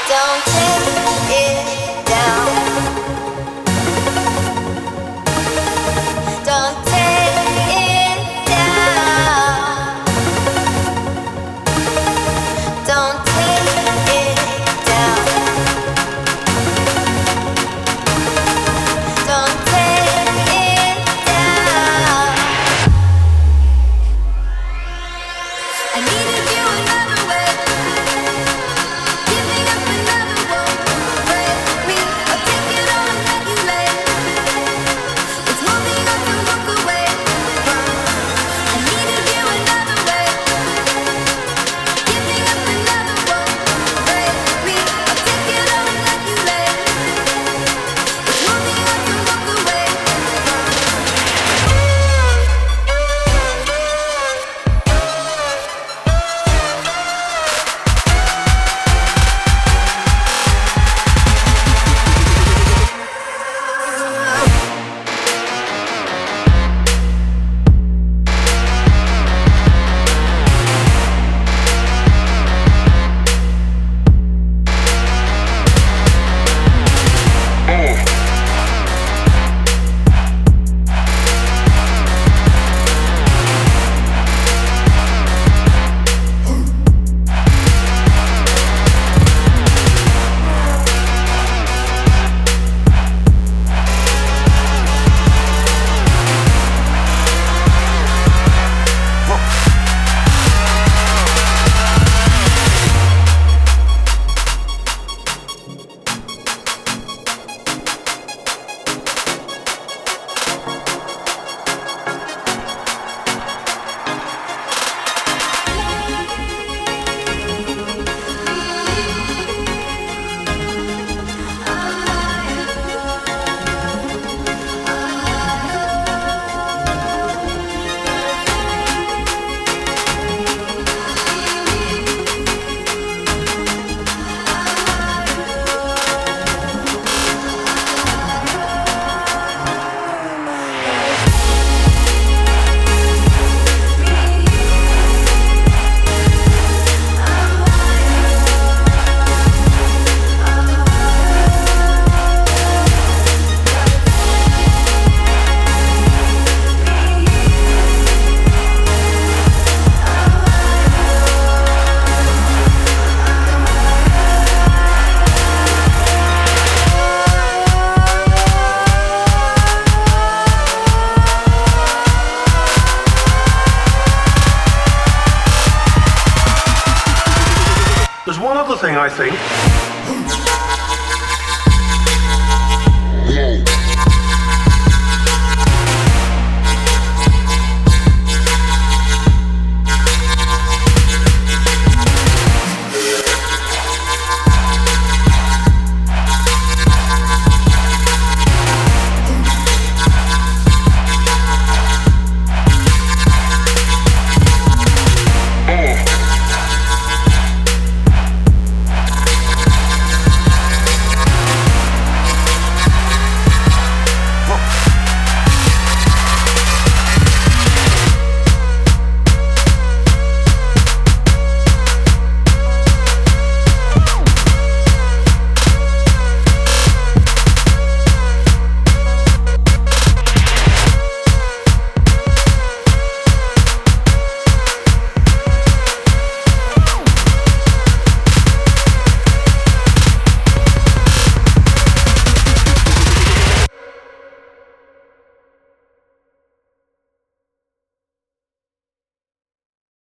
Don't take it down. Don't take it down. Don't take it down. Don't take it down. I needed you another way. Giving up another won't break me. I'll take it all and let you lay. It's one thing I can walk away from. I needed you another way. Giving up another won't break me. I'll take it all and let you lay. It's one thing I can walk away There's one other thing I think. Whoa.